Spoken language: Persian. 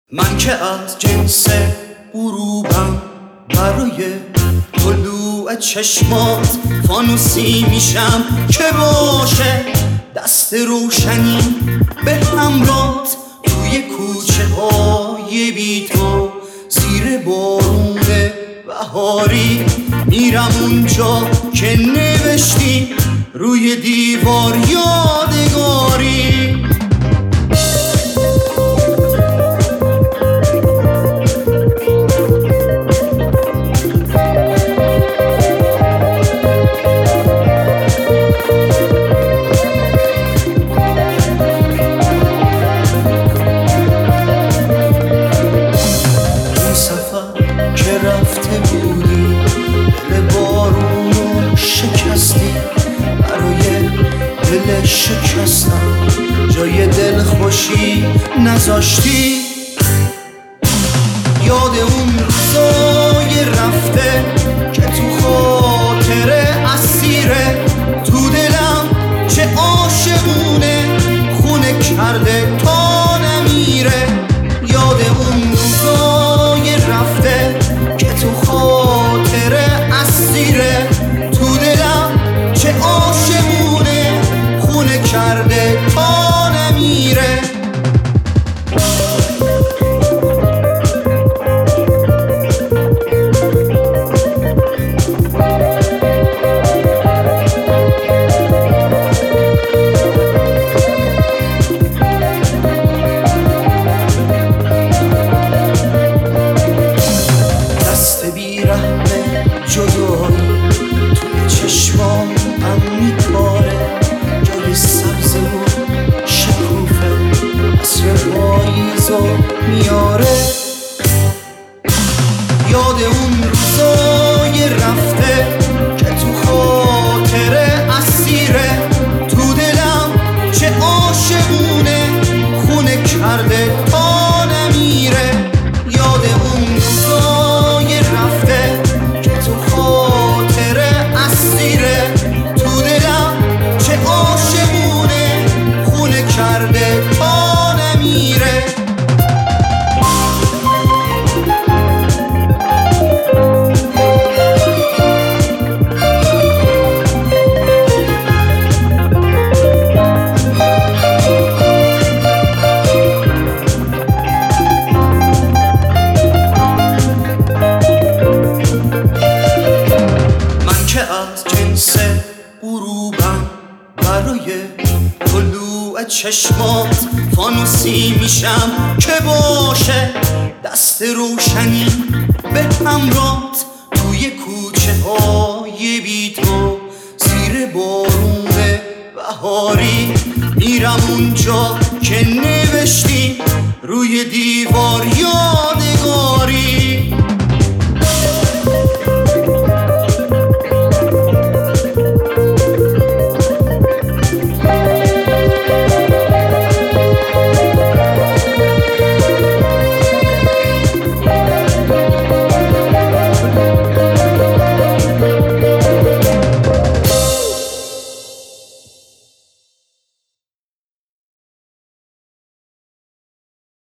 من که از جنس غروبم، برای طلوع چشمات فانوسی میشم که باشه دست روشنی به همراهت توی کوچه های بی تو زیر بارون بهاری. میرم اونجا که نوشتی روی دیوار یادگاری. رفته بودی دل بارونو شکستی، برای دل شکستم جای دل خوشی نذاشتی. یاد اون روزای رفته که تو خاطره اسیره، تو دلم چه عاشقونه خونه کرده تا نمیره. یاد اون روزای رفته که تو خاطره اسیره، تو دلم چه عاشقونه خونه کرده تا نمیره. جدایی توی چشمام میپاره، جای سبز و شکوفه عصر پاییزو میاره. یاد اون روزای رفته که تو خاطره اسیره، تو دلم چه عاشقونه خونه کرده تا نمیره. یاد اون روزای رفته کرده تا نمیره. من که از جنس غروبم، برای طلوع چشمات فانوسی میشم که باشه دست روشنی به همراهت توی کوچه های بی تو زیر بارون بهاری. میرم اونجا که نوشتی روی دیوار یادگاری.